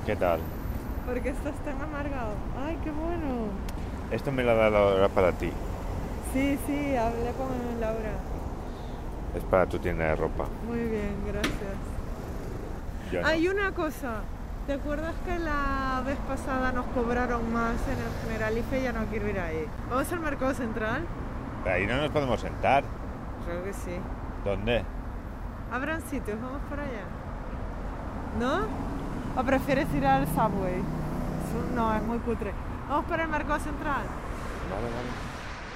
¿Qué tal? ¿Por qué estás tan amargado? ¡Ay, qué bueno! Esto me lo da Laura para ti. Sí, hablé con Laura. Es para tu tienda de ropa. Muy bien, gracias. Yo no. Hay una cosa. ¿Te acuerdas que la vez pasada nos cobraron más en el Generalife y ya no quiero ir ahí? ¿Vamos al Mercado Central? Ahí no nos podemos sentar. Creo que sí. ¿Dónde? ¿Habrán sitios? ¿Vamos para allá? ¿No? ¿O prefieres ir al Subway? No, es muy cutre. ¿Vamos para el Mercado Central? Vale.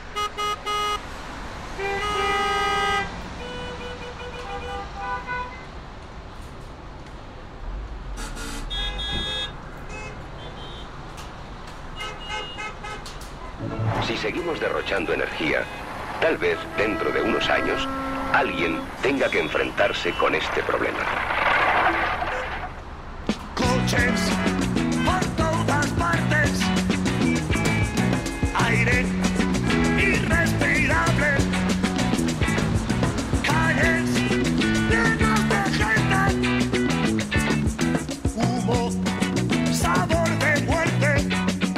Si seguimos derrochando energía, tal vez dentro de unos años, alguien tenga que enfrentarse con este problema. Coches por todas partes, aire irrespirable, calles llenas de gente, humo, sabor de muerte.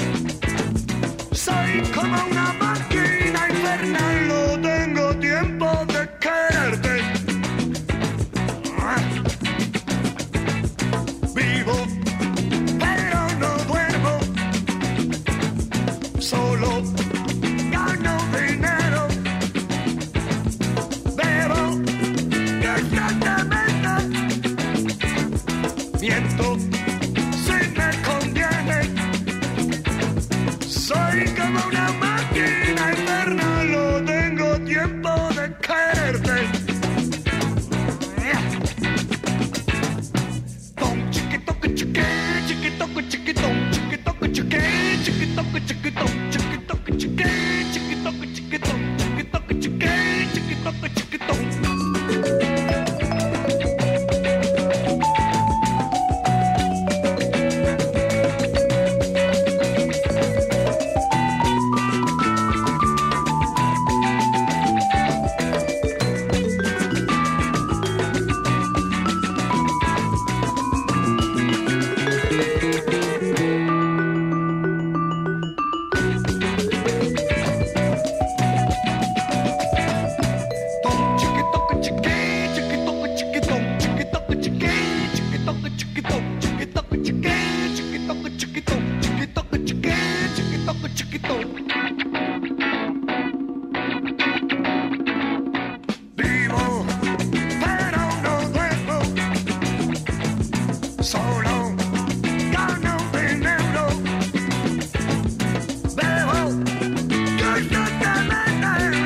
Soy como una máquina infernal, no tengo tiempo de quererte. Vivo, pero no duermo, solo gano dinero, bebo constantemente, miento si me conviene, soy como una máquina eterna, no tengo tiempo de quererte. Vivo, pero no duermo, solo gano dinero, bebo constantemente,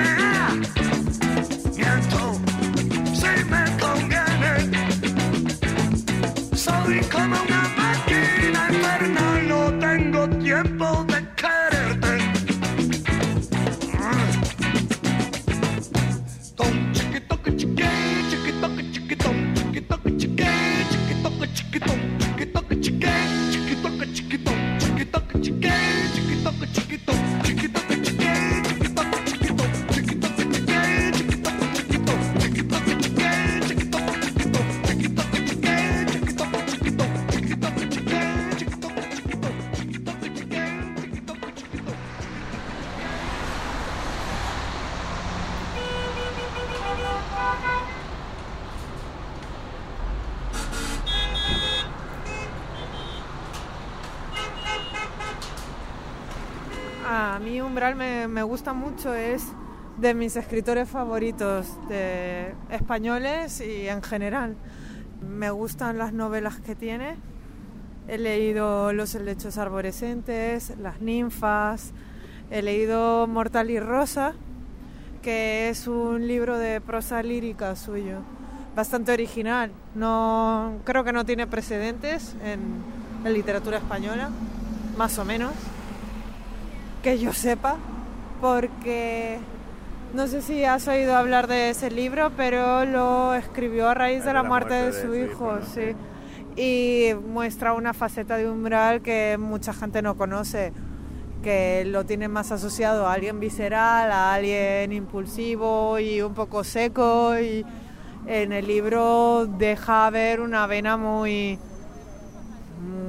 miento si me conviene, soy como una máquina infernal, no tengo tiempo de quererte. A mí Umbral me gusta mucho, es de mis escritores favoritos de españoles y en general. Me gustan las novelas que tiene. He leído Los helechos arborescentes, Las ninfas, he leído Mortal y Rosa, que es un libro de prosa lírica suyo, bastante original. No, creo que no tiene precedentes en la literatura española, más o menos, que yo sepa, porque no sé si has oído hablar de ese libro, pero lo escribió a raíz de la muerte de su hijo, ¿no? sí. Y muestra una faceta de Umbral que mucha gente no conoce, que lo tiene más asociado a alguien visceral, a alguien impulsivo y un poco seco, y en el libro deja ver una vena muy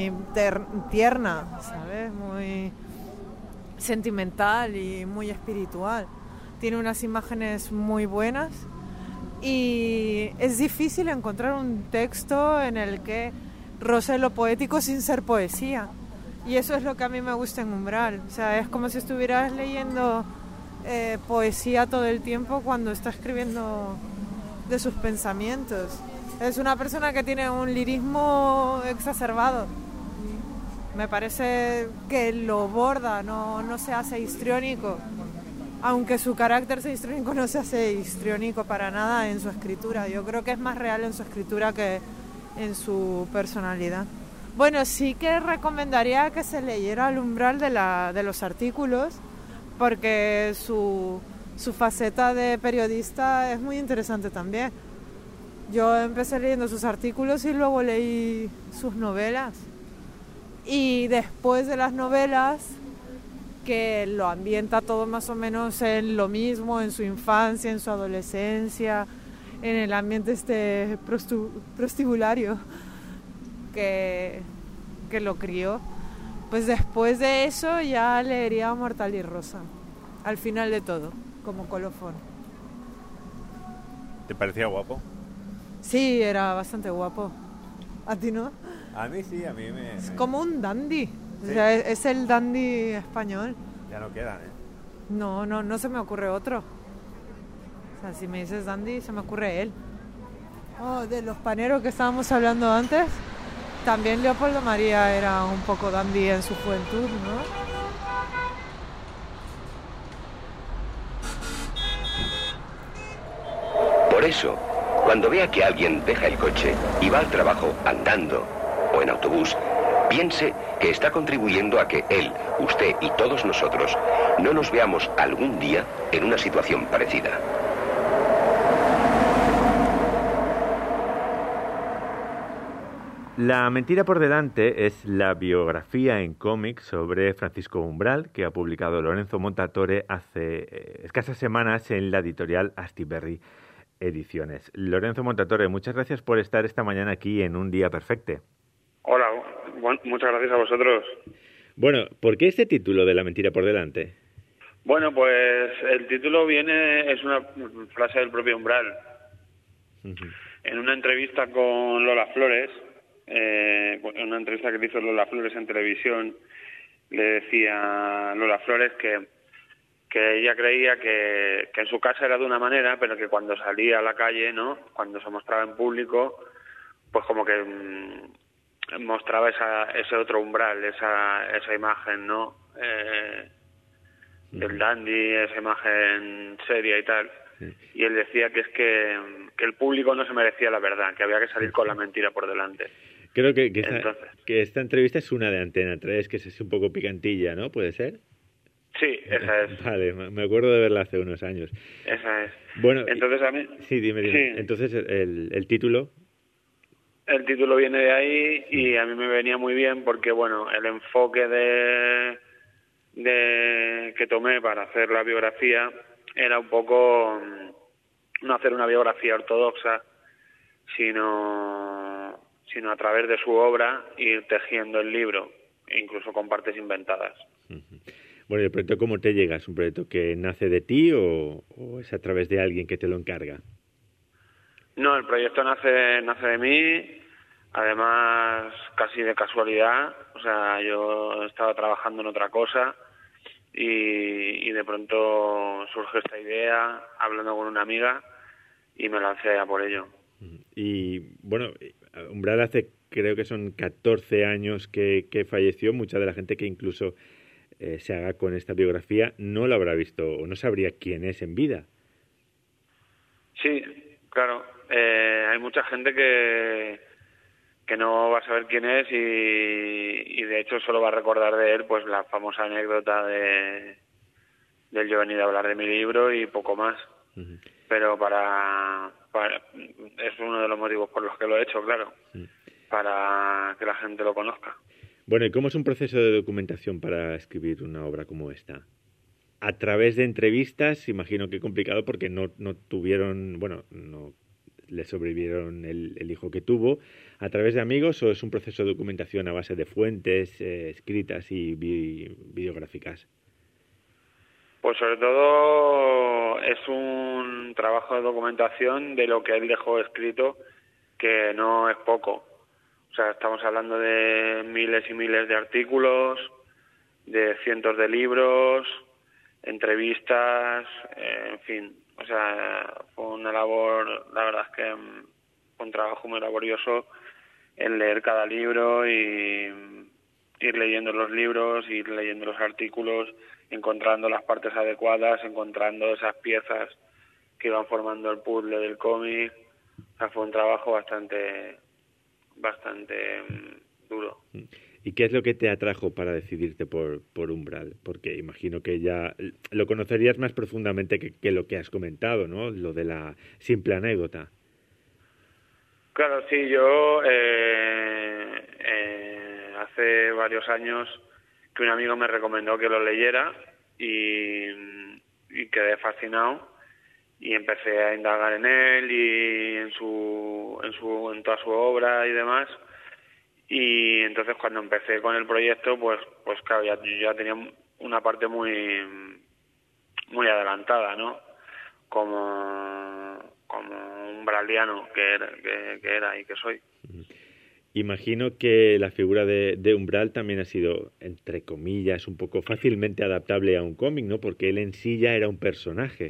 muy tierna, ¿sabes? Muy sentimental y muy espiritual. Tiene unas imágenes muy buenas y es difícil encontrar un texto en el que roce lo poético sin ser poesía. Y eso es lo que a mí me gusta en Umbral. O sea, es como si estuvieras leyendo poesía todo el tiempo cuando está escribiendo de sus pensamientos. Es una persona que tiene un lirismo exacerbado. Me parece que lo borda, no se hace histriónico. Aunque su carácter sea histriónico, no se hace histriónico para nada en su escritura. Yo creo que es más real en su escritura que en su personalidad. Bueno, sí que recomendaría que se leyera El Umbral de los artículos, porque su faceta de periodista es muy interesante también. Yo empecé leyendo sus artículos y luego leí sus novelas. Y después de las novelas, que lo ambienta todo más o menos en lo mismo, en su infancia, en su adolescencia, en el ambiente prostibulario que lo crió. Pues después de eso ya leería Mortal y Rosa, al final de todo, como colofón. ¿Te parecía guapo? Sí, era bastante guapo. ¿A ti no? A mí sí, a mí me... Es como un dandy. ¿Sí? O sea, es el dandy español. Ya no quedan, ¿eh? No se me ocurre otro. O sea, si me dices dandy, se me ocurre él. Oh, de los paneros que estábamos hablando antes, también Leopoldo María era un poco dandy en su juventud, ¿no? Por eso, cuando vea que alguien deja el coche y va al trabajo andando o en autobús, piense que está contribuyendo a que él, usted y todos nosotros no nos veamos algún día en una situación parecida. La mentira por delante es la biografía en cómic sobre Francisco Umbral que ha publicado Lorenzo Montatore hace escasas semanas en la editorial Astiberri Ediciones. Lorenzo Montatore, muchas gracias por estar esta mañana aquí en Un Día Perfecte. Hola, muchas gracias a vosotros. Bueno, ¿por qué este título de La mentira por delante? Bueno, pues el título es una frase del propio Umbral. En una entrevista con Lola Flores, en una entrevista que le hizo Lola Flores en televisión, le decía Lola Flores que ella creía que en su casa era de una manera, pero que cuando salía a la calle, ¿no?, cuando se mostraba en público, pues como que mostraba ese otro Umbral, esa imagen, ¿no?, del dandy, esa imagen seria y tal. Y él decía que es que el público no se merecía la verdad, que había que salir con la mentira por delante. Creo que esta entrevista es una de Antena 3, que es un poco picantilla, ¿no? ¿Puede ser? Sí, esa es. Vale, me acuerdo de verla hace unos años. Esa es. Bueno, entonces a mí... Sí, dime. Sí. Entonces, ¿el título? El título viene de ahí y a mí me venía muy bien porque, bueno, el enfoque que tomé para hacer la biografía era un poco no hacer una biografía ortodoxa, sino a través de su obra ir tejiendo el libro, incluso con partes inventadas. Bueno, ¿y el proyecto cómo te llega? ¿Es un proyecto que nace de ti o es a través de alguien que te lo encarga? No, el proyecto nace de mí, además casi de casualidad. O sea, yo estaba trabajando en otra cosa y de pronto surge esta idea hablando con una amiga y me lancé a por ello. Y bueno, Umbral hace, creo que son 14 años que falleció. Mucha de la gente que incluso se haga con esta biografía no lo habrá visto o no sabría quién es en vida. Sí, claro. Hay mucha gente que no va a saber quién es y de hecho solo va a recordar de él pues la famosa anécdota del yo he venido a hablar de mi libro y poco más. Pero es uno de los motivos por los que lo he hecho, claro, para que la gente lo conozca. Bueno, ¿y cómo es un proceso de documentación para escribir una obra como esta? A través de entrevistas, imagino que complicado porque no tuvieron, bueno, no le sobrevivieron el hijo que tuvo, a través de amigos, o es un proceso de documentación a base de fuentes escritas y videográficas? Pues sobre todo es un trabajo de documentación de lo que él dejó escrito, que no es poco. O sea, estamos hablando de miles y miles de artículos, de cientos de libros, entrevistas, en fin. O sea, fue una labor, la verdad es que fue un trabajo muy laborioso en leer cada libro y ir leyendo los libros, ir leyendo los artículos, encontrando las partes adecuadas, encontrando esas piezas que iban formando el puzzle del cómic. O sea, fue un trabajo bastante duro. ¿Y qué es lo que te atrajo para decidirte por Umbral? Porque imagino que ya lo conocerías más profundamente que lo que has comentado, ¿no? Lo de la simple anécdota. Claro, sí, yo hace varios años que un amigo me recomendó que lo leyera y quedé fascinado y empecé a indagar en él y en toda su obra y demás. Y entonces cuando empecé con el proyecto, pues claro, ya tenía una parte muy adelantada, ¿no? Como umbraliano que era y que soy. Imagino que la figura de Umbral también ha sido, entre comillas, un poco fácilmente adaptable a un cómic, ¿no? Porque él en sí ya era un personaje.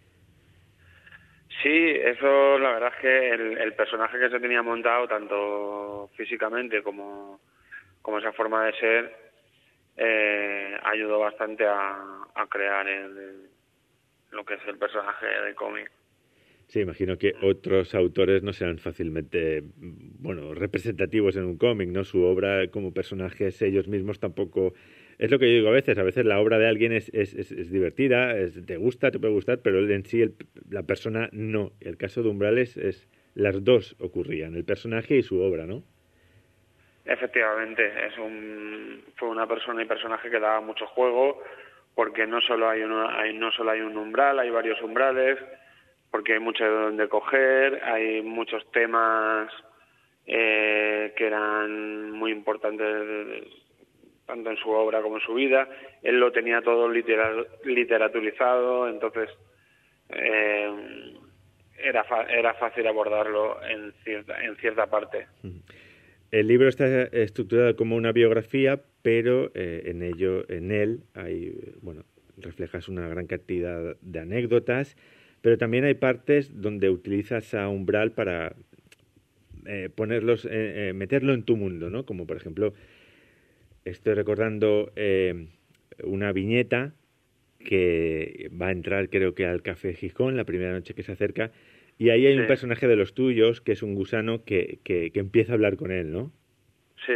Sí, eso la verdad es que el personaje que se tenía montado, tanto físicamente como esa forma de ser, ayudó bastante a crear lo que es el personaje de cómic. Sí, imagino que otros autores no serán fácilmente, representativos en un cómic, ¿no? Su obra como personajes ellos mismos tampoco... Es lo que yo digo a veces la obra de alguien es divertida, te gusta, te puede gustar, pero él en sí, la persona no. El caso de Umbral es las dos ocurrían, el personaje y su obra, ¿no? Efectivamente, fue una persona y personaje que daba mucho juego, porque no solo hay un umbral, hay varios umbrales, porque hay mucho de donde coger, hay muchos temas que eran muy importantes tanto en su obra como en su vida. Él lo tenía todo literaturizado, entonces era fácil abordarlo en cierta parte. El libro está estructurado como una biografía, pero en él reflejas una gran cantidad de anécdotas, pero también hay partes donde utilizas a Umbral para meterlo en tu mundo, ¿no? Como por ejemplo, estoy recordando una viñeta que va a entrar, creo que al Café Gijón, la primera noche que se acerca, y ahí hay un personaje de los tuyos que es un gusano que empieza a hablar con él, ¿no? Sí.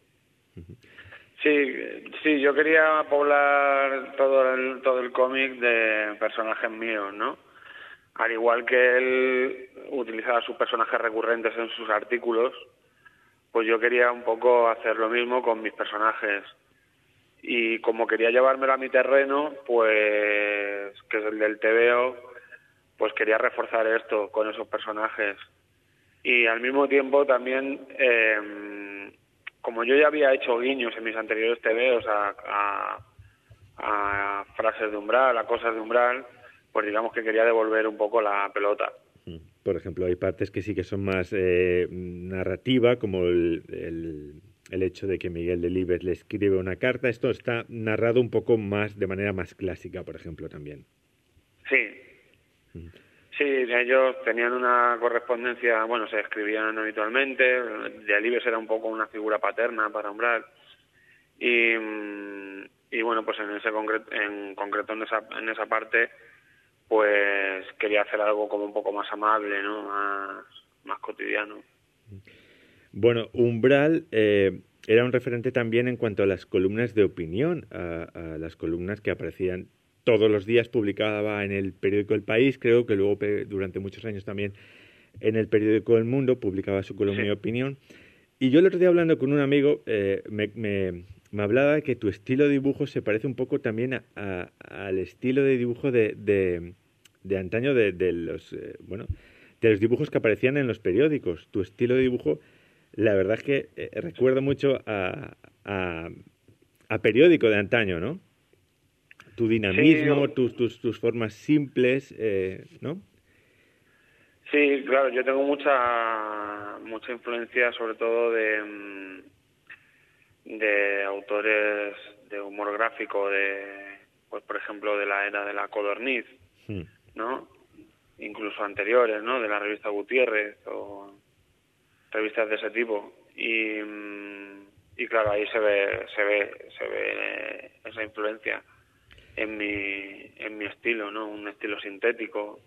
Sí, yo quería poblar todo el cómic de personajes míos, ¿no? Al igual que él utilizaba sus personajes recurrentes en sus artículos, pues yo quería un poco hacer lo mismo con mis personajes. Y como quería llevármelo a mi terreno, pues, que es el del TVO, pues quería reforzar esto con esos personajes. Y al mismo tiempo también, como yo ya había hecho guiños en mis anteriores TVOs a frases de Umbral, a cosas de Umbral, pues digamos que quería devolver un poco la pelota. Por ejemplo, hay partes que sí que son más narrativa, como el hecho de que Miguel Delibes le escribe una carta. Esto está narrado un poco más, de manera más clásica, por ejemplo, también. Sí. Sí, ellos tenían una correspondencia, se escribían habitualmente. Delibes era un poco una figura paterna para Umbral. Y pues en concreto en esa parte, pues quería hacer algo como un poco más amable, ¿no? Más cotidiano. Bueno, Umbral era un referente también en cuanto a las columnas de opinión, a las columnas que aparecían todos los días, publicaba en el periódico El País, creo que luego durante muchos años también en el periódico El Mundo publicaba su columna de opinión. Y yo el otro día hablando con un amigo me hablaba que tu estilo de dibujo se parece un poco también al estilo de dibujo de antaño de los de los dibujos que aparecían en los periódicos. Tu estilo de dibujo, la verdad es que recuerda mucho a periódico de antaño, ¿no? Tu dinamismo, Sí, tus formas simples, ¿no? sí, claro, yo tengo mucha influencia sobre todo de autores de humor gráfico, pues por ejemplo de la era de la Codorniz, ¿no? Incluso anteriores, ¿no? De la revista Gutiérrez o revistas de ese tipo. Y claro, ahí se ve esa influencia en mi estilo, ¿no? Un estilo sintético.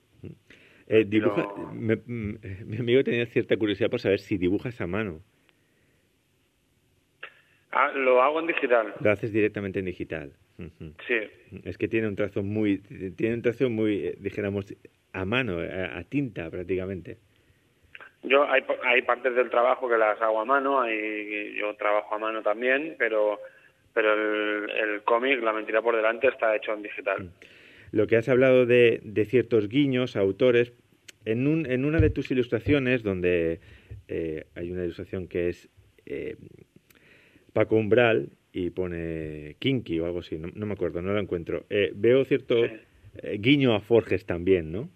Mi amigo tenía cierta curiosidad por saber si dibujas a mano. Lo hago en digital. Lo haces directamente en digital. Sí. Es que tiene un trazo muy, dijéramos, a mano, a tinta prácticamente. Hay partes del trabajo que las hago a mano, yo trabajo a mano también, pero el cómic, La mentira por delante, está hecho en digital. Lo que has hablado de ciertos guiños a autores, en una de tus ilustraciones, donde hay una ilustración que es Paco Umbral y pone Kinky o algo así, no me acuerdo, no lo encuentro. Veo cierto guiño a Forges también, ¿no?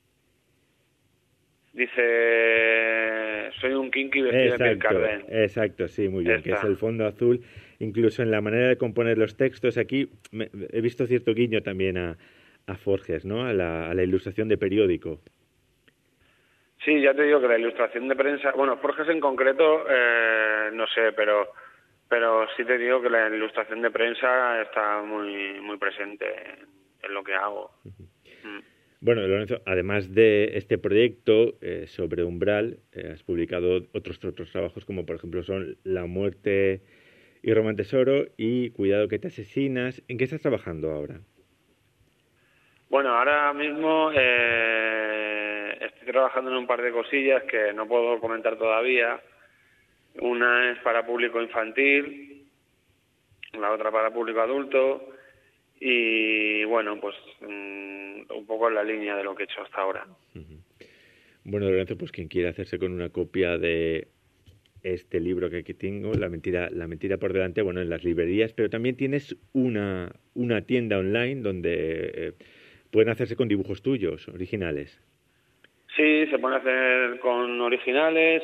Dice, soy un kinky vestido de piel Cardén. Exacto, sí, muy bien, que es el fondo azul. Incluso en la manera de componer los textos aquí he visto cierto guiño también a Forges, ¿no? A la ilustración de periódico. Sí, ya te digo que la ilustración de prensa, bueno, Forges en concreto, no sé, pero sí te digo que la ilustración de prensa está muy, muy presente en lo que hago. Bueno, Lorenzo, además de este proyecto sobre Umbral, has publicado otros trabajos como por ejemplo son La muerte y Roman Tesoro y Cuidado que te asesinas. ¿En qué estás trabajando ahora? Bueno, ahora mismo estoy trabajando en un par de cosillas que no puedo comentar todavía. Una es para público infantil, la otra para público adulto y bueno, pues un poco en la línea de lo que he hecho hasta ahora. Bueno, Lorenzo, pues quien quiera hacerse con una copia de este libro que aquí tengo, La mentira por delante, bueno, en las librerías, pero también tienes una tienda online donde pueden hacerse con dibujos tuyos, originales. Sí, se pueden hacer con originales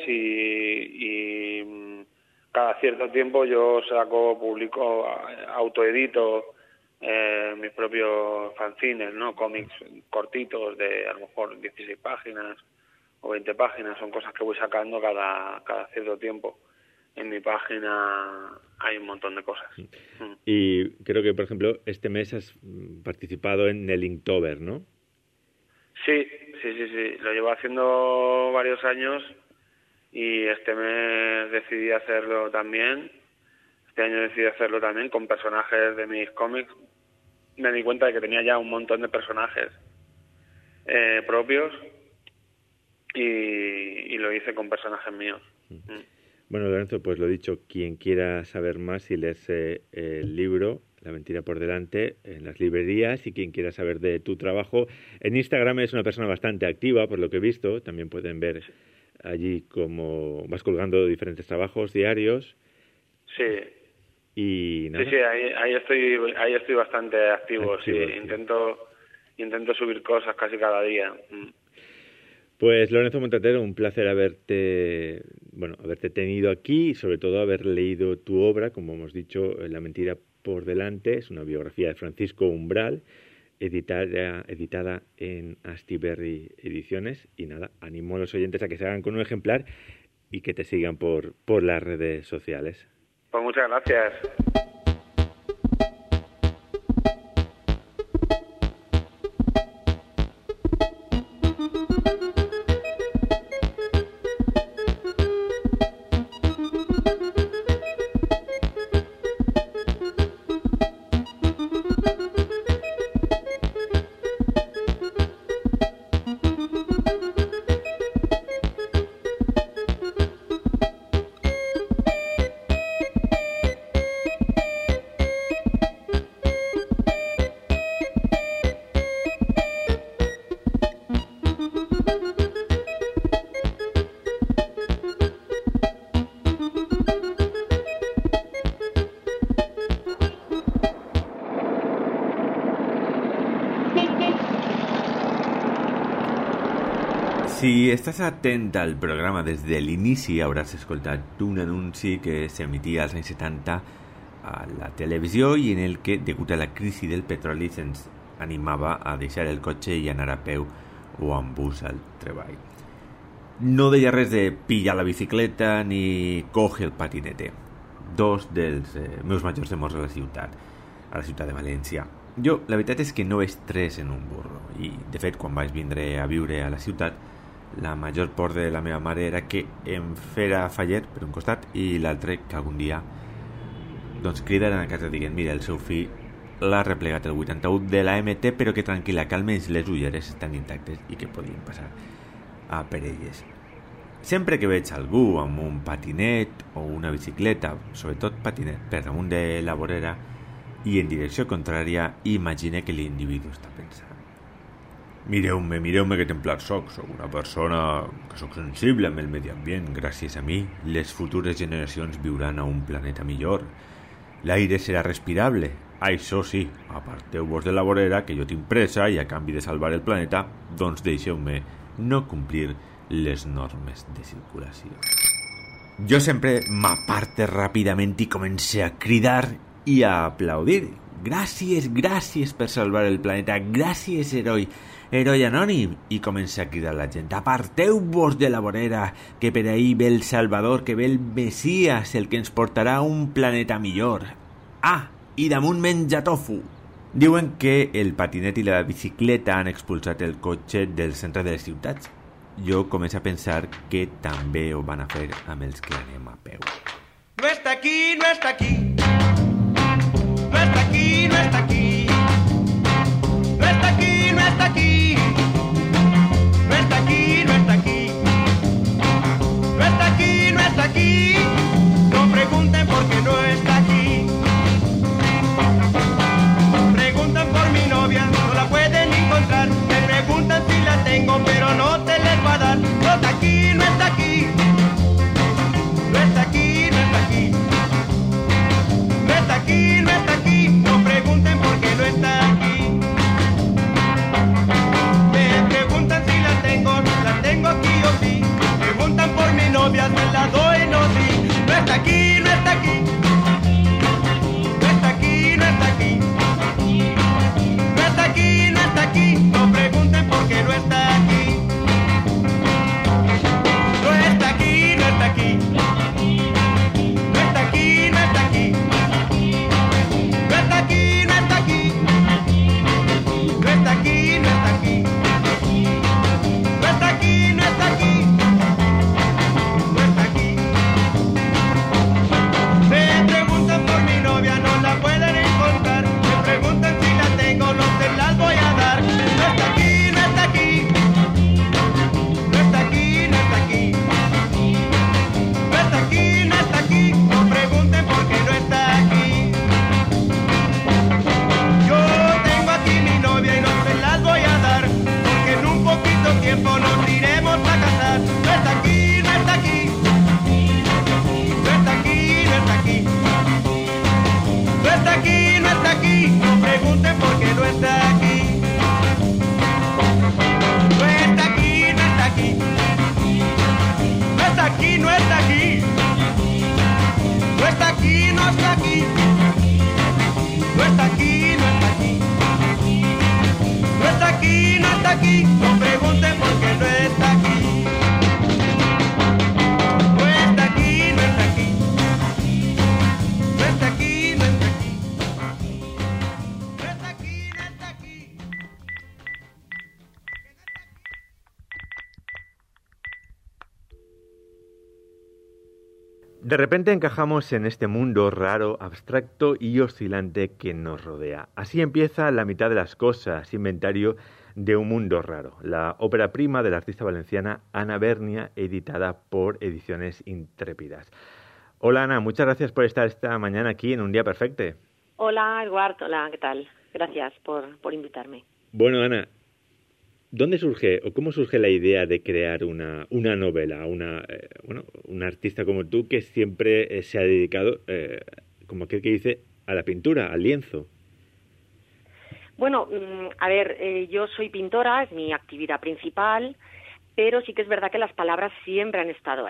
y cada cierto tiempo yo publico, autoedito mis propios fanzines, ¿no? Cómics cortitos de a lo mejor 16 páginas o 20 páginas, son cosas que voy sacando cada cierto tiempo. En mi página hay un montón de cosas. Y creo que, por ejemplo, este mes has participado en el Inktober, ¿no? Sí. Lo llevo haciendo varios años y este mes decidí hacerlo también. Este año decidí hacerlo también con personajes de mis cómics. Me di cuenta de que tenía ya un montón de personajes propios y lo hice con personajes míos. Bueno, Lorenzo, pues lo dicho, quien quiera saber más y leerse el libro La mentira por delante en las librerías y quien quiera saber de tu trabajo, en Instagram es una persona bastante activa, por lo que he visto, también pueden ver allí cómo vas colgando diferentes trabajos diarios. Sí. Y nada. Sí, ahí estoy bastante activo, sí. Intento subir cosas casi cada día. Pues Lorenzo Montatero, un placer haberte tenido aquí y sobre todo haber leído tu obra, como hemos dicho, La mentira por delante, es una biografía de Francisco Umbral, editada en Astiberri Ediciones. Y nada, animo a los oyentes a que se hagan con un ejemplar y que te sigan por las redes sociales. Pues muchas gracias. Si estàs atent al programa des de l'inici hauràs escoltat un anunci que s'emitia als anys 70 a la televisió i en el que, degut a la crisi del petroli, se'ns animava a deixar el cotxe i anar a peu o amb bus al treball. No deia res de pillar la bicicleta ni coge el patinete. Dos dels meus majors amors a la ciutat de València. Jo, la veritat és que no és tres en un burro i, de fet, quan vaig vindre a viure a la ciutat, la major por de la meva mare era que em fera fallet per un costat i l'altre que algun dia doncs cridaren a casa dient mira, el seu fill l'ha replegat el 81 de la MT però que tranquil·la, que almenys les ulleres estan intactes i que podien passar a per elles. Sempre que veig algú amb un patinet o una bicicleta, sobretot patinet, per damunt de la vorera i en direcció contrària, imagine que l'individu està pensant. Mireu-me que templar soc una persona que soc sensible amb el medi ambient. Gràcies a mi, les futures generacions viuran a un planeta millor. L'aire serà respirable. Això sí, aparteu-vos de la vorera, que jo tinc pressa i a canvi de salvar el planeta, doncs deixeu-me no complir les normes de circulació. Jo sempre m'aparte ràpidament i comencé a cridar i a aplaudir. Gràcies per salvar el planeta. Gràcies, heroi anònim. I comença a cridar la gent. Aparteu-vos de la vorera, que per ahí ve el Salvador, que ve el Messias, el que ens portarà a un planeta millor. Ah, i damunt menja tofu. Diuen que el patinet i la bicicleta han expulsat el cotxe del centre de les ciutats. Jo començo a pensar que també ho van a fer amb els que anem a peu. No está aquí, no está aquí. No está aquí, no está aquí. No está aquí, no está aquí. No está aquí, no está aquí. No está aquí, no está aquí. No pregunten por qué no está aquí. Preguntan por mi novia, no la pueden encontrar. Me preguntan si la tengo, pero no te les va a dar. No está aquí, no está aquí. No está aquí, no está aquí. No está aquí, no está aquí. No pregunten por qué no está aquí. Me preguntan si la tengo aquí o sí. Preguntan por mi novia, se la doy, no sí. No está aquí, no está aquí. No está aquí, no está aquí. No está aquí, no está aquí. No pregunten por qué no está aquí. No está aquí, no está aquí. No está aquí, no está aquí. No está aquí, no está aquí. No está aquí, no está aquí. No está aquí, no está aquí. No está aquí. Me preguntan por mi novia, no la pueden encontrar. Me preguntan si la tengo, no se las voy a dar. No está aquí, no está aquí. No está aquí, no está aquí. No está aquí, no está aquí. No pregunten por qué no está aquí. Yo tengo aquí mi novia y no se las voy a dar, porque en un poquito tiempo nos iremos a casar. No está aquí, no está aquí. No está aquí, no está aquí. No está aquí, no está aquí. No pregunten por qué no está aquí. No está aquí, no está aquí. No está aquí, no está aquí. No está aquí, no está aquí. No está aquí, no está aquí. No está aquí, no está aquí. No pregunten por qué no está aquí. No está aquí, no está aquí. No está aquí, no está aquí. No está aquí, no está aquí. De repente encajamos en este mundo raro, abstracto y oscilante que nos rodea. Así empieza La mitad de las cosas, inventario de un mundo raro, la ópera prima de la artista valenciana Ana Bernia, editada por Ediciones Intrépidas. Hola Ana, muchas gracias por estar esta mañana aquí en Un Día Perfecto. Hola Eduard, hola, ¿qué tal? Gracias por invitarme. Bueno Ana, ¿dónde surge o cómo surge la idea de crear una novela? Un artista como tú que siempre se ha dedicado, como aquel que dice, a la pintura, al lienzo. Bueno, a ver, yo soy pintora, es mi actividad principal, pero sí que es verdad que las palabras siempre han estado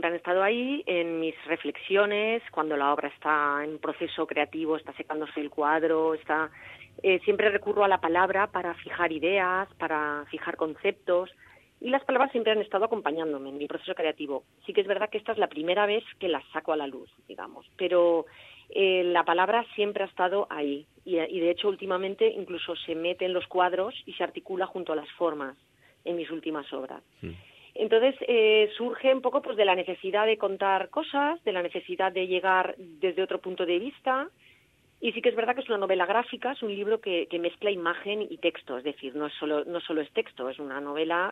ahí en mis reflexiones, cuando la obra está en proceso creativo, está secándose el cuadro, siempre recurro a la palabra para fijar ideas, para fijar conceptos, y las palabras siempre han estado acompañándome en mi proceso creativo. Sí que es verdad que esta es la primera vez que las saco a la luz, digamos, pero la palabra siempre ha estado ahí, y de hecho últimamente incluso se mete en los cuadros y se articula junto a las formas en mis últimas obras. Entonces surge un poco pues de la necesidad de contar cosas, de la necesidad de llegar desde otro punto de vista, y sí que es verdad que es una novela gráfica, es un libro que mezcla imagen y texto, es decir, no solo es texto, es una novela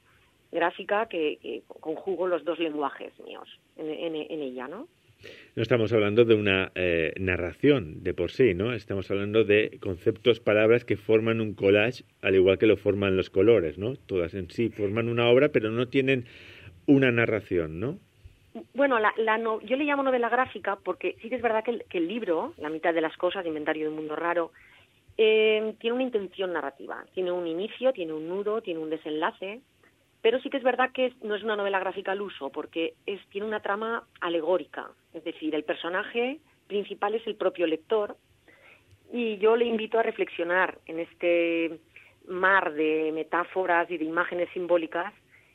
gráfica que conjugo los dos lenguajes míos en ella, ¿no? No estamos hablando de una narración de por sí, ¿no? Estamos hablando de conceptos, palabras que forman un collage, al igual que lo forman los colores, ¿no? Todas en sí forman una obra, pero no tienen una narración, ¿no? Bueno, yo le llamo novela gráfica porque sí que es verdad que el libro, La mitad de las cosas, Inventario de un mundo raro, tiene una intención narrativa. Tiene un inicio, tiene un nudo, tiene un desenlace, pero sí que es verdad que no es una novela gráfica al uso, porque tiene una trama alegórica. Es decir, el personaje principal es el propio lector, y yo le invito a reflexionar en este mar de metáforas y de imágenes simbólicas,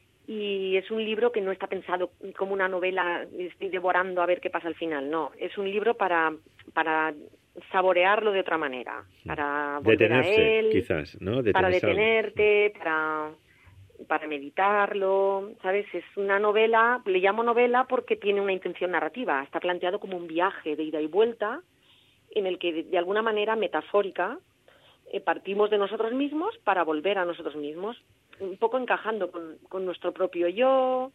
y es un libro que no está pensado como una novela, estoy devorando a ver qué pasa al final, no. Es un libro para saborearlo de otra manera, para volver a él, quizás, ¿no? para detenerte, para meditarlo, ¿sabes? Es una novela, le llamo novela porque tiene una intención narrativa, está planteado como un viaje de ida y vuelta en el que de alguna manera metafórica partimos de nosotros mismos para volver a nosotros mismos, un poco encajando con nuestro propio yo,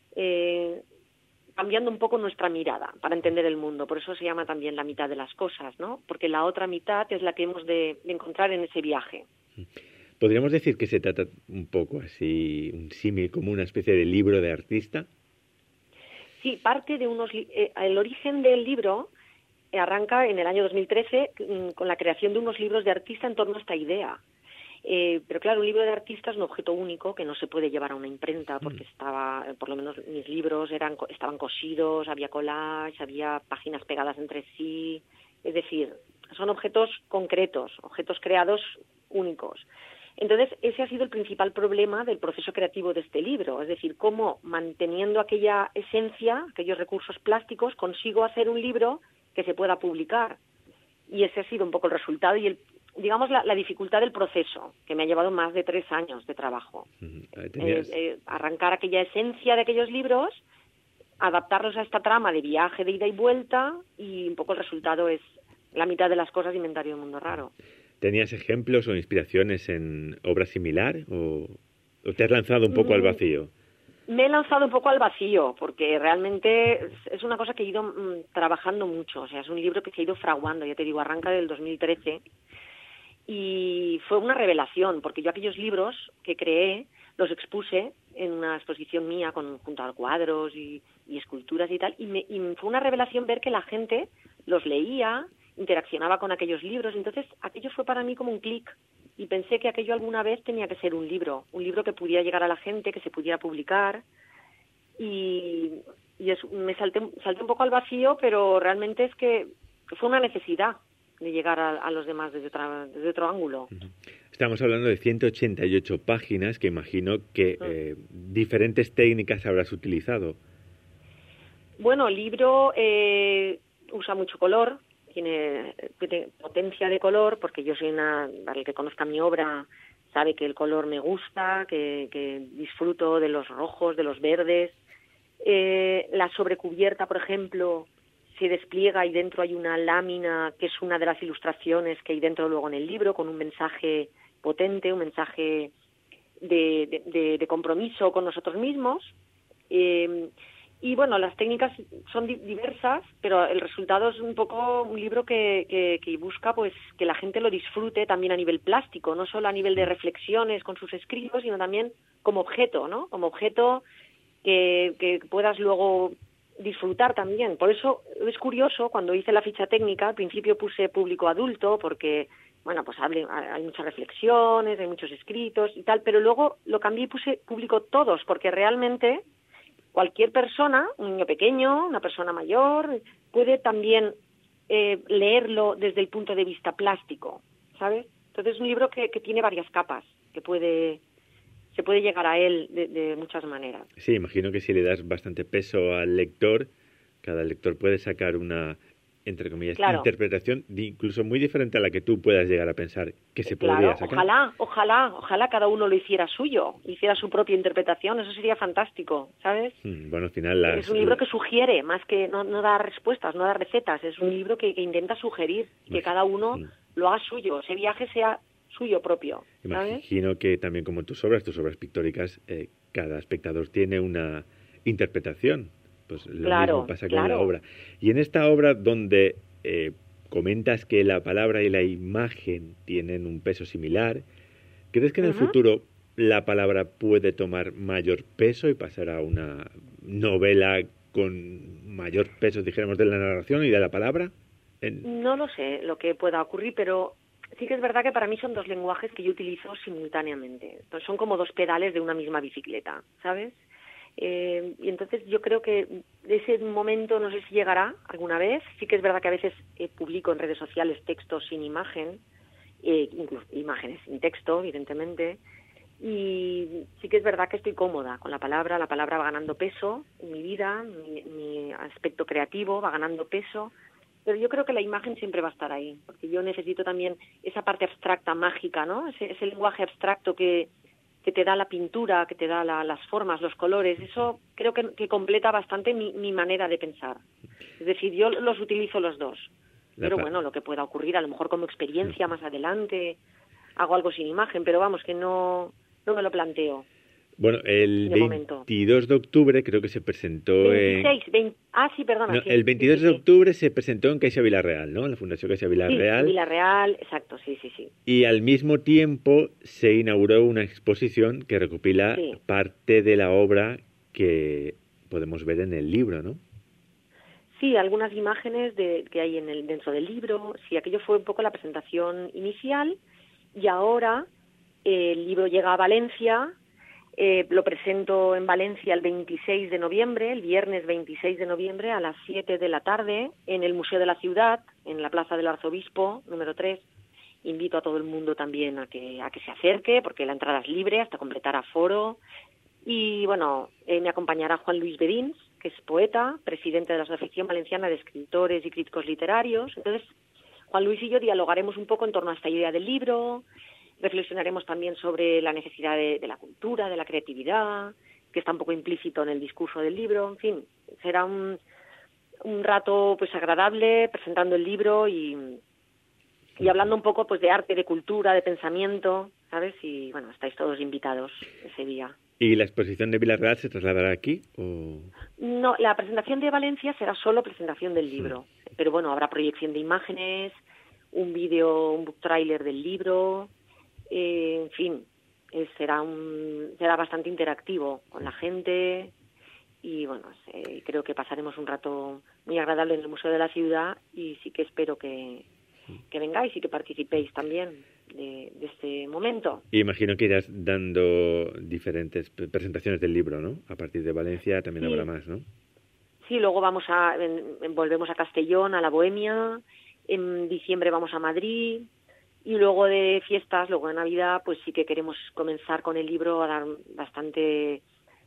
cambiando un poco nuestra mirada para entender el mundo. Por eso se llama también La mitad de las cosas, ¿no? Porque la otra mitad es la que hemos de encontrar en ese viaje. ¿Podríamos decir que se trata un poco así, un símil, como una especie de libro de artista? Sí, parte de el origen del libro arranca en el año 2013 con la creación de unos libros de artista en torno a esta idea. Pero claro, un libro de artista es un objeto único que no se puede llevar a una imprenta porque por lo menos mis libros estaban cosidos, había collage, había páginas pegadas entre sí. Es decir, son objetos concretos, objetos creados únicos. Entonces, ese ha sido el principal problema del proceso creativo de este libro, es decir, cómo manteniendo aquella esencia, aquellos recursos plásticos, consigo hacer un libro que se pueda publicar. Y ese ha sido un poco el resultado y digamos la dificultad del proceso, que me ha llevado más de 3 años de trabajo. Arrancar aquella esencia de aquellos libros, adaptarlos a esta trama de viaje de ida y vuelta, y un poco el resultado es La mitad de las cosas, Inventario de un mundo raro. ¿Tenías ejemplos o inspiraciones en obra similar o te has lanzado un poco al vacío? Me he lanzado un poco al vacío porque realmente es una cosa que he ido trabajando mucho. O sea, es un libro que se ha ido fraguando, ya te digo, arranca del 2013 y fue una revelación porque yo aquellos libros que creé los expuse en una exposición mía junto a cuadros y esculturas y tal, y fue una revelación ver que la gente los leía, interaccionaba con aquellos libros. Entonces aquello fue para mí como un clic y pensé que aquello alguna vez tenía que ser un libro que pudiera llegar a la gente, que se pudiera publicar, y me salté un poco al vacío, pero realmente es que fue una necesidad de llegar a los demás desde otro ángulo. Estamos hablando de 188 páginas que imagino que diferentes técnicas habrás utilizado. Bueno, el libro usa mucho color, tiene potencia de color, porque yo soy para el que conozca mi obra sabe que el color me gusta, que disfruto de los rojos, de los verdes. La sobrecubierta, por ejemplo, se despliega y dentro hay una lámina que es una de las ilustraciones que hay dentro luego en el libro, con un mensaje potente, un mensaje de compromiso con nosotros mismos. Y bueno, las técnicas son diversas, pero el resultado es un poco un libro que busca pues que la gente lo disfrute también a nivel plástico, no solo a nivel de reflexiones con sus escritos, sino también como objeto, ¿no? Como objeto que puedas luego disfrutar también. Por eso es curioso, cuando hice la ficha técnica, al principio puse público adulto, porque bueno, pues hay muchas reflexiones, hay muchos escritos y tal, pero luego lo cambié y publico todos, porque realmente cualquier persona, un niño pequeño, una persona mayor, puede también leerlo desde el punto de vista plástico, ¿sabes? Entonces es un libro que tiene varias capas, se puede llegar a él de muchas maneras. Sí, imagino que si le das bastante peso al lector, cada lector puede sacar una, entre comillas, claro, interpretación incluso muy diferente a la que tú puedas llegar a pensar que se podría sacar. Ojalá cada uno lo hiciera suyo, hiciera su propia interpretación, eso sería fantástico, ¿sabes? Bueno, al final es un libro que sugiere, más que no da respuestas, no da recetas, es un libro que intenta sugerir que cada uno lo haga suyo, ese viaje sea suyo propio, ¿sabes? Imagino que también como tus obras pictóricas, cada espectador tiene una interpretación. Pues lo mismo pasa con la obra. Y en esta obra donde comentas que la palabra y la imagen tienen un peso similar, ¿crees que en el futuro la palabra puede tomar mayor peso y pasar a una novela con mayor peso, dijéramos, de la narración y de la palabra? No lo sé lo que pueda ocurrir, pero sí que es verdad que para mí son dos lenguajes que yo utilizo simultáneamente. Entonces, son como dos pedales de una misma bicicleta, ¿sabes? Y entonces yo creo que ese momento no sé si llegará alguna vez. Sí que es verdad que a veces publico en redes sociales textos sin imagen, incluso imágenes sin texto, evidentemente, y sí que es verdad que estoy cómoda con la palabra va ganando peso en mi vida, mi aspecto creativo va ganando peso, pero yo creo que la imagen siempre va a estar ahí, porque yo necesito también esa parte abstracta, mágica, ¿no? Ese lenguaje abstracto que te da la pintura, que te da las formas, los colores, eso creo que completa bastante mi manera de pensar. Es decir, yo los utilizo los dos. Pero bueno, lo que pueda ocurrir, a lo mejor como experiencia más adelante, hago algo sin imagen, pero vamos, que no me lo planteo. Bueno, el 22 de octubre creo que se presentó el 22 de octubre se presentó en Caixa Vilarreal, ¿no? En la Fundación Caixa Vilarreal. Sí, Vilarreal, exacto, sí. Y al mismo tiempo se inauguró una exposición que recopila parte de la obra que podemos ver en el libro, ¿no? Sí, algunas imágenes que hay dentro del libro. Sí, aquello fue un poco la presentación inicial y ahora el libro llega a Valencia. Lo presento en Valencia el 26 de noviembre, el viernes 26 de noviembre a las 7 de la tarde en el Museo de la Ciudad, en la Plaza del Arzobispo, número 3. Invito a todo el mundo también a que se acerque, porque la entrada es libre hasta completar aforo. Y bueno, me acompañará Juan Luis Bedins, que es poeta, presidente de la Asociación Valenciana de Escritores y Críticos Literarios. Entonces, Juan Luis y yo dialogaremos un poco en torno a esta idea del libro. Reflexionaremos también sobre la necesidad de la cultura, de la creatividad, que está un poco implícito en el discurso del libro. En fin, será un rato pues agradable presentando el libro y hablando un poco pues de arte, de cultura, de pensamiento, ¿sabes? Y bueno, estáis todos invitados ese día. ¿Y la exposición de Vilarreal se trasladará aquí? ¿O? No, la presentación de Valencia será solo presentación del libro. Pero bueno, habrá proyección de imágenes, un vídeo, un book trailer del libro. En fin, será bastante interactivo con la gente y bueno, creo que pasaremos un rato muy agradable en el Museo de la Ciudad y sí que espero que vengáis y que participéis también de este momento. Y imagino que irás dando diferentes presentaciones del libro, ¿no? A partir de Valencia también habrá más, ¿no? Sí, luego volvemos a Castellón, a la Bohemia, en diciembre vamos a Madrid. Y luego de fiestas, luego de Navidad, pues sí que queremos comenzar con el libro, a dar bastante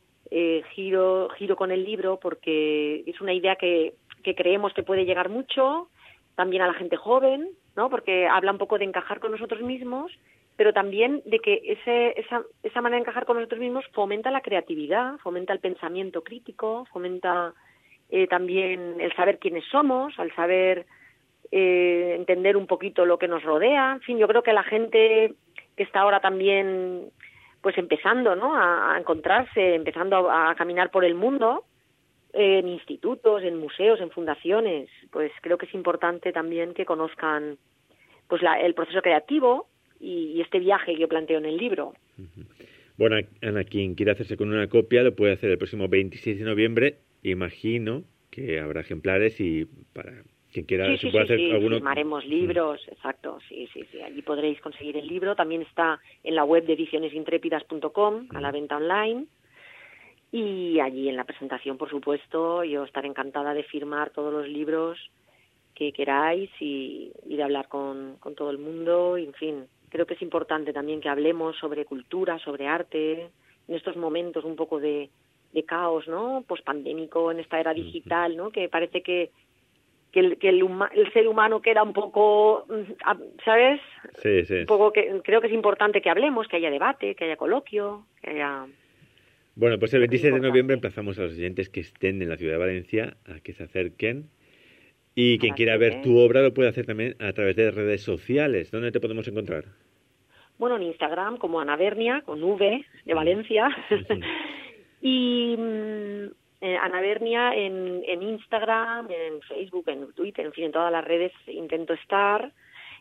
giro con el libro, porque es una idea que creemos que puede llegar mucho, también a la gente joven, ¿no? Porque habla un poco de encajar con nosotros mismos, pero también de que esa manera de encajar con nosotros mismos fomenta la creatividad, fomenta el pensamiento crítico, fomenta también el saber quiénes somos, el saber entender un poquito lo que nos rodea. En fin, yo creo que la gente que está ahora también pues empezando, ¿no? a encontrarse, empezando a caminar por el mundo, en institutos, en museos, en fundaciones, pues creo que es importante también que conozcan pues el proceso creativo y este viaje que yo planteo en el libro. Bueno, Ana, quien quiera hacerse con una copia lo puede hacer el próximo 26 de noviembre. Imagino que habrá ejemplares y para Quien quiera, Sí, si sí, puede sí, hacer sí, alguno... firmaremos libros, exacto, sí. Allí podréis conseguir el libro. También está en la web de edicionesintrépidas.com, a la venta online. Y allí en la presentación, por supuesto, yo estaré encantada de firmar todos los libros que queráis y de hablar con todo el mundo. Y, en fin, creo que es importante también que hablemos sobre cultura, sobre arte, en estos momentos un poco de caos, ¿no? Pospandémico, en esta era digital, ¿no? Que parece que el ser humano queda un poco, ¿sabes? Sí. Un poco que creo que es importante que hablemos, que haya debate, que haya coloquio, que haya... Bueno, pues el 26 de noviembre emplazamos a los oyentes que estén en la ciudad de Valencia a que se acerquen. Y quien quiera ver tu obra lo puede hacer también a través de redes sociales. ¿Dónde te podemos encontrar? Bueno, en Instagram como Ana Bernia, con V, de Valencia. Y Ana Bernia en Instagram, en Facebook, en Twitter, en fin, en todas las redes intento estar.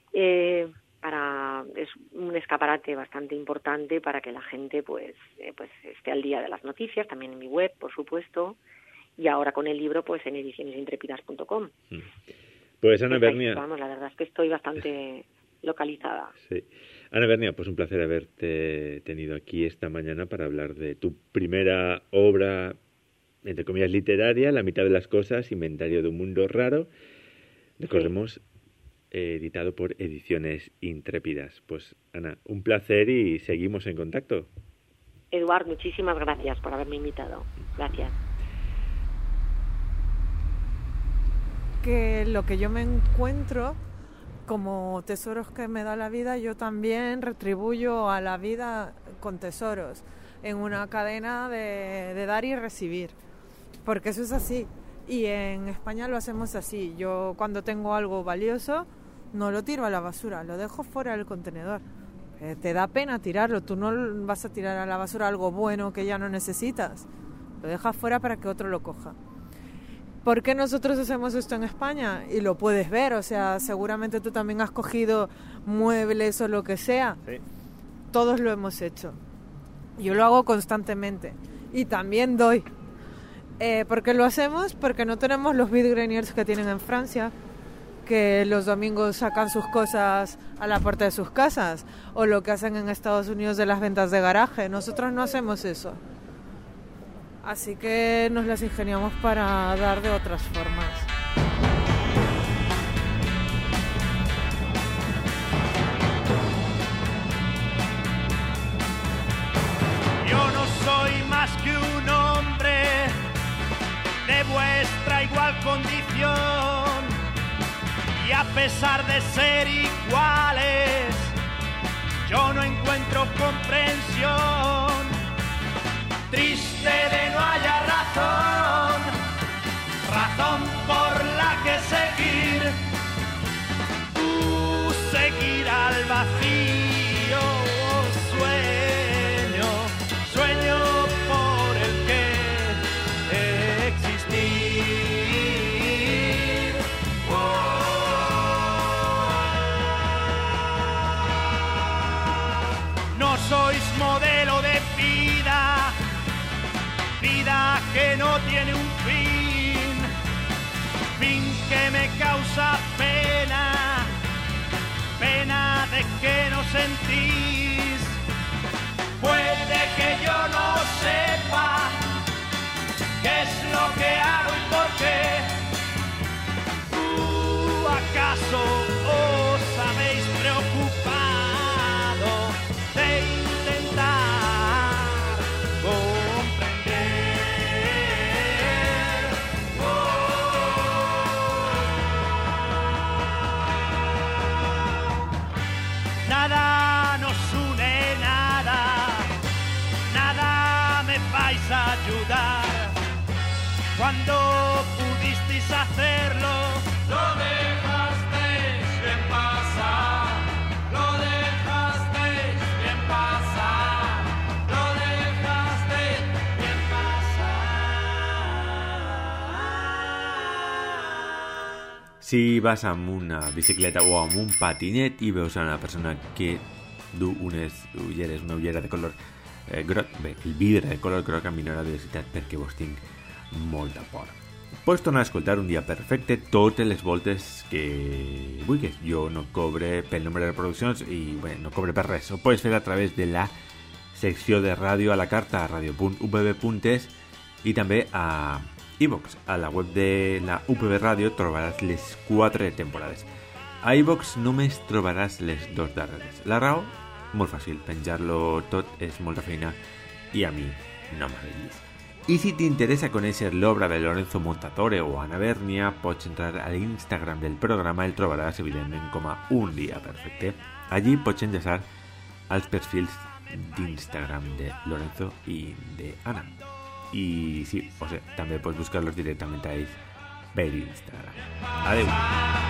Es un escaparate bastante importante para que la gente pues esté al día de las noticias, también en mi web, por supuesto, y ahora con el libro pues en edicionesintrépidas.com. Pues Ana Bernia... Vamos, la verdad es que estoy bastante localizada. Sí. Ana Bernia, pues un placer haberte tenido aquí esta mañana para hablar de tu primera obra, entre comillas, literaria, La mitad de las cosas, Inventario de un mundo raro. Recordemos... editado por Ediciones Intrépidas. Pues Ana, un placer y seguimos en contacto. Eduard, muchísimas gracias por haberme invitado. Gracias. Que lo que yo me encuentro como tesoros que me da la vida, yo también retribuyo a la vida con tesoros, en una cadena de dar y recibir, porque eso es así. Y en España lo hacemos así. Yo cuando tengo algo valioso no lo tiro a la basura, lo dejo fuera del contenedor. Te da pena tirarlo, tú no vas a tirar a la basura algo bueno que ya no necesitas. Lo dejas fuera para que otro lo coja. ¿Por qué nosotros hacemos esto en España? Y lo puedes ver, o sea, seguramente tú también has cogido muebles o lo que sea. Sí. Todos lo hemos hecho. Yo lo hago constantemente. Y también doy. ¿Por qué lo hacemos? Porque no tenemos los vide-greniers que tienen en Francia, que los domingos sacan sus cosas a la puerta de sus casas, o lo que hacen en Estados Unidos de las ventas de garaje. Nosotros no hacemos eso. Así que nos las ingeniamos para dar de otras formas. Yo no soy más que un hombre de vuestra igual condición, y a pesar de ser iguales, yo no encuentro comprensión. Triste de no haya razón por la que seguir, seguir al vacío, sueño por el que existir. No sois modelo de vida que no tiene un fin que me causa pena de que no sentís. Puede que yo no sepa qué es lo que hago y por qué. ¿Acaso os habéis preocupado de intentar comprender? Nada nos une, nada me vais a ayudar. Cuando pudisteis hacerlo, lo dejasteis bien pasar, lo dejasteis bien pasar, lo dejasteis bien pasar. Si vas amb una bicicleta o amb un patinet i veus a una persona que du una ullera de color groc, bé, el vidre de color groc, a mi no la velocitat perquè vos tinc molta por. pots tornar a escoltar un dia perfecte totes les voltes que vulguis. Jo no cobre pel nombre de reproduccions i bé, no cobre per res. Ho pots fer a través de la secció de ràdio a la carta a radio.upv.es i també a iVox. A la web de la UPV Ràdio trobaràs les 4 temporades. A iVox només trobaràs les 2 darreres. La raó? Molt fàcil, penjar-lo tot és molta feina i a mi no m'agrada. I si t'interessa conèixer l'obra de Lorenzo Montatore o Anna Bernia, pots entrar a l'Instagram del programa i el trobaràs evidentment com a Un dia perfecte. Allí pots enllaçar als perfils d'Instagram de Lorenzo i d'Anna. I sí, també pots buscar-los directament a ells per Instagram. Adeu!